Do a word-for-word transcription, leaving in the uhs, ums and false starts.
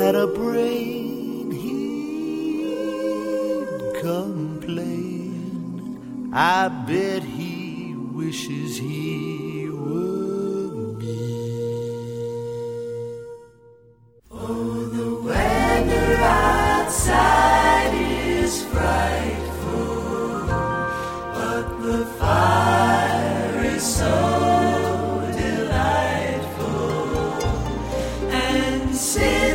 had a brain, he'd complain. I bet he wishes he were me. Oh, the weather outside is frightful, but the fire is so